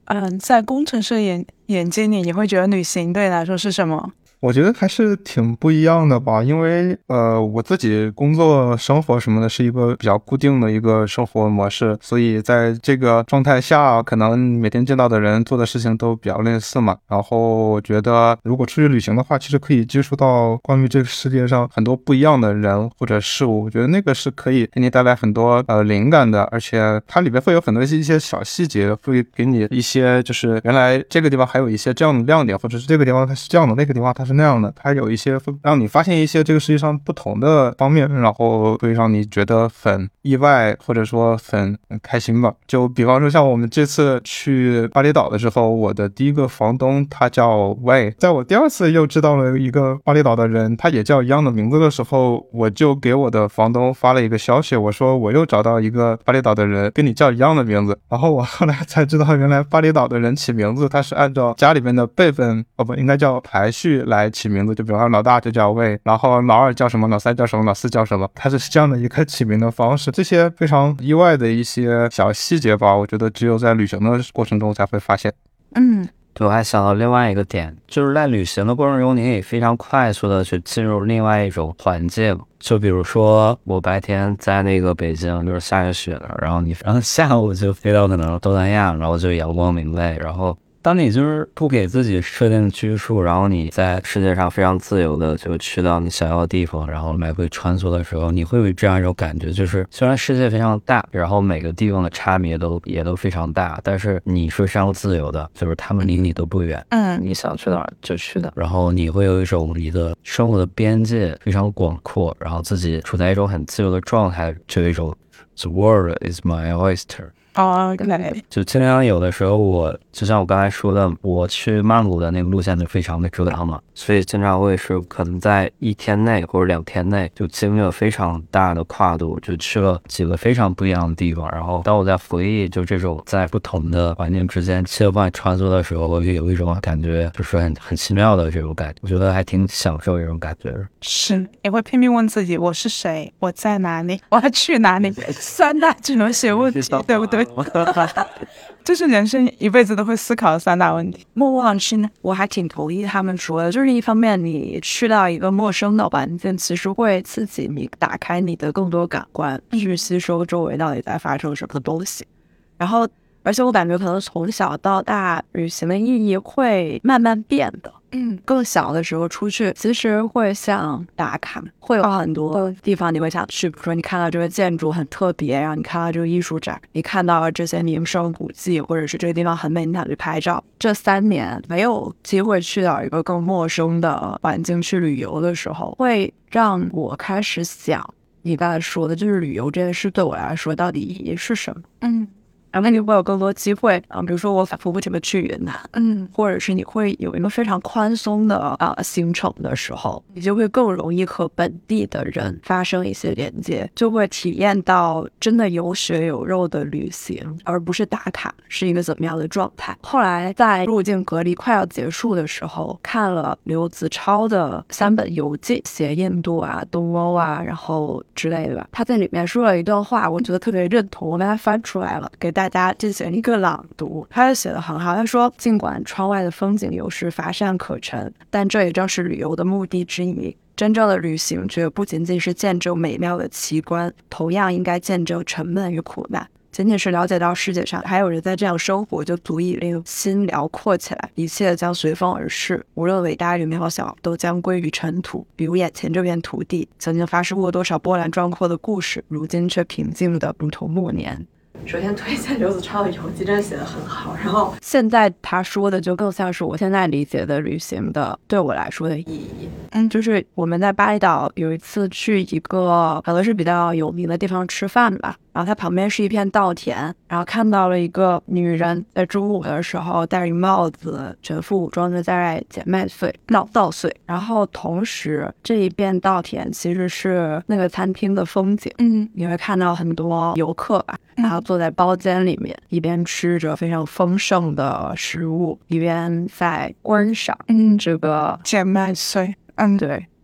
嗯，在工程师眼眼睛里，你会觉得旅行对你来说是什么？ 我觉得还是挺不一样的吧，因为呃，我自己工作生活什么的是一个比较固定的一个生活模式，所以在这个状态下，可能每天见到的人做的事情都比较类似嘛。然后我觉得如果出去旅行的话，其实可以接触到关于这个世界上很多不一样的人或者事物，我觉得那个是可以给你带来很多呃灵感的，而且它里面会有很多一些小细节，会给你一些就是原来这个地方还有一些这样的亮点，或者是这个地方它是这样的，那个地方它是那样的，它有一些让你发现一些这个世界上不同的方面，然后会让你觉得很意外或者说很开心吧。就比方说像我们这次去巴厘岛的时候，我的第一个房东他叫魏，在我第二次又知道了一个巴厘岛的人他也叫一样的名字的时候，我就给我的房东发了一个消息，我说我又找到一个巴厘岛的人跟你叫一样的名字。然后我后来才知道，原来巴厘岛的人起名字他是按照家里面的辈分，哦不应该叫排序来起名字，就比方说老大就叫魏，然后老二叫什么，老三叫什么，老四叫什么，它是这样的一个起名的方式。这些非常意外的一些小细节吧，我觉得只有在旅行的过程中才会发现。 嗯， 对，我还想到另外一个点，就是在旅行的过程中，你可以非常快速的去进入另外一种环境。就比如说，我白天在那个北京就是下着雪了，然后你然后下午就飞到可能东南亚，然后就阳光明媚，然后当你就是不给自己设定拘束，然后你在世界上非常自由的就去到你想要的地方，然后来回穿梭的时候，你会有这样一种感觉，就是虽然世界非常大，然后每个地方的差别都也都非常大，但是你是非常自由的，就是他们离你都不远， 嗯， 你想去哪儿就去哪儿，然后你会有一种你的生活的边界非常广阔，然后自己处在一种很自由的状态，就有一种 The world is my oyster。 哦，对， 就经常有的时候我就像我刚才说的，我去曼谷的那个路线就非常的折腾嘛，所以经常会是可能在一天内或者两天内就经历了非常大的跨度，就去了几个非常不一样的地方。然后当我在回忆就这种在不同的环境之间切换穿梭的时候，我就有一种感觉，就是很很奇妙的这种感觉，我觉得还挺享受这种感觉的。 是，也会拼命问自己我是谁，我在哪里，我要去哪里，三大智能学问题，对不对？这是人生一辈子都会思考的三大问题。 莫忘是呢，我还挺同意他们说的，就是一方面你去到一个陌生的环境，其实会刺激你打开你的更多感官，去吸收周围到底在发生什么东西。然后，而且我感觉可能从小到大，旅行的意义会慢慢变的。嗯，更小的时候出去，其实会像打卡，会有很多地方你会想去，比如说你看到这个建筑很特别，然后你看到这个艺术展，你看到了这些名胜古迹，或者是这个地方很美，你想去拍照。这三年没有机会去到一个更陌生的环境去旅游的时候，会让我开始想你刚才说的，就是旅游这件事对我来说到底意义是什么？嗯。然后你会有更多机会啊，比如说我反复不停的去云南，嗯，或者是你会有一个非常宽松的啊行程的时候，你就会更容易和本地的人发生一些连接，就会体验到真的有血有肉的旅行，而不是打卡是一个怎么样的状态。后来在入境隔离快要结束的时候，看了刘子超的三本游记，写印度啊、东欧啊，然后之类的，他在里面说了一段话，我觉得特别认同，我把它翻出来了，给大家进行一个朗读。他写得很好，他说尽管窗外的风景有时乏善可陈，但这也正是旅游的目的之一。真正的旅行绝不仅仅是见证美妙的奇观，同样应该见证沉闷与苦难。仅仅是了解到世界上还有人在这样生活，就足以令心辽阔起来，一切将随风而逝，无论伟大与渺小，都将归于尘土。比如眼前这片土地，曾经发生过多少波澜壮阔的故事，如今却平静的如同暮年。首先推荐刘子超的游记，真的写得很好。然后现在他说的就更像是我现在理解的旅行的对我来说的意义。嗯，就是我们在巴厘岛有一次去一个可能是比较有名的地方吃饭吧，然后它旁边是一片稻田，然后看到了一个女人在中午的时候戴着帽子，全副武装的在捡麦穗、稻稻穗，然后同时这一片稻田其实是那个餐厅的风景。嗯，你会看到很多游客吧，然后坐在包间里面，一边吃着非常丰盛的食物，一边在观赏嗯这个捡麦穗。嗯， 对。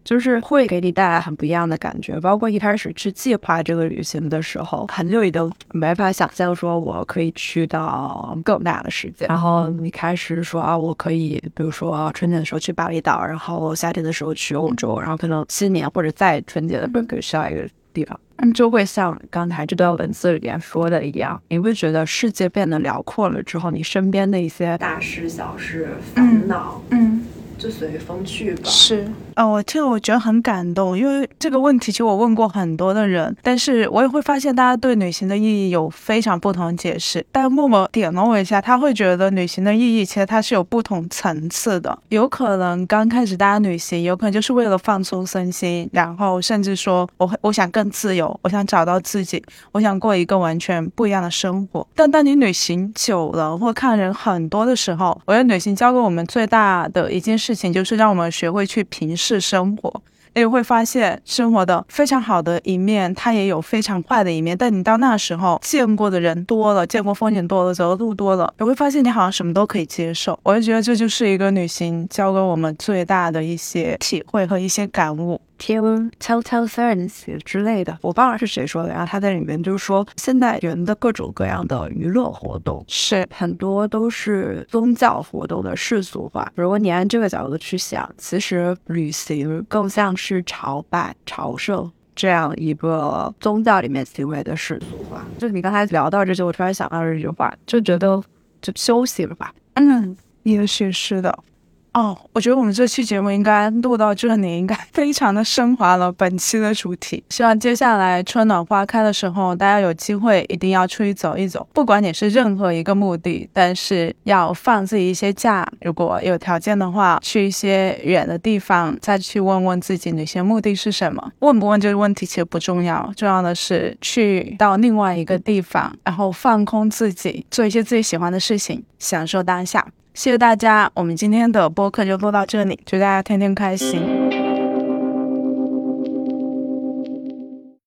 就是会给你带来很不一样的感觉。包括一开始去计划这个旅行的时候，很久已经没法想象说我可以去到更大的世界。然后你开始说啊，我可以比如说春天的时候去巴厘岛，然后夏天的时候去欧洲，然后可能新年或者在春节的时候可以去下一个地方。嗯，就会像刚才这段文字里面说的一样，你会觉得世界变得辽阔了之后，你身边的一些大事小事烦恼，嗯，就随风去吧。 是，呃，我这个我觉得很感动，因为这个问题其实我问过很多的人，但是我也会发现大家对旅行的意义有非常不同的解释。但默默点了我一下，他会觉得旅行的意义其实它是有不同层次的，有可能刚开始大家旅行，有可能就是为了放松身心，然后甚至说我我想更自由，我想找到自己，我想过一个完全不一样的生活。但当你旅行久了或看人很多的时候，我觉得旅行教给我们最大的一件事情就是让我们学会去平视生活。你会发现生活的非常好的一面，它也有非常坏的一面，但你到那时候见过的人多了，见过风景多了，走的路多了，你会发现你好像什么都可以接受。我就觉得这就是一个旅行教给我们最大的一些体会和一些感悟。 听 Telltale Signs 之类的，我忘了是谁说的，然后他在里面就是说，现代人的各种各样的娱乐活动是很多都是宗教活动的世俗化。如果你按这个角度去想，其实旅行更像是朝拜朝圣这样一个宗教里面行为的世俗化。就你刚才聊到这些，我突然想到这句话，就觉得就休息了吧。 嗯，也许是的。哦，我觉得我们这期节目应该录到这里，应该非常的升华了本期的主题。希望接下来春暖花开的时候，大家有机会一定要出去走一走，不管你是任何一个目的，但是要放自己一些假，如果有条件的话，去一些远的地方，再去问问自己旅行目的是什么。问不问这个问题其实不重要，重要的是去到另外一个地方，然后放空自己，做一些自己喜欢的事情，享受当下。谢谢大家，我们今天的播客就录到这里，祝大家天天开心。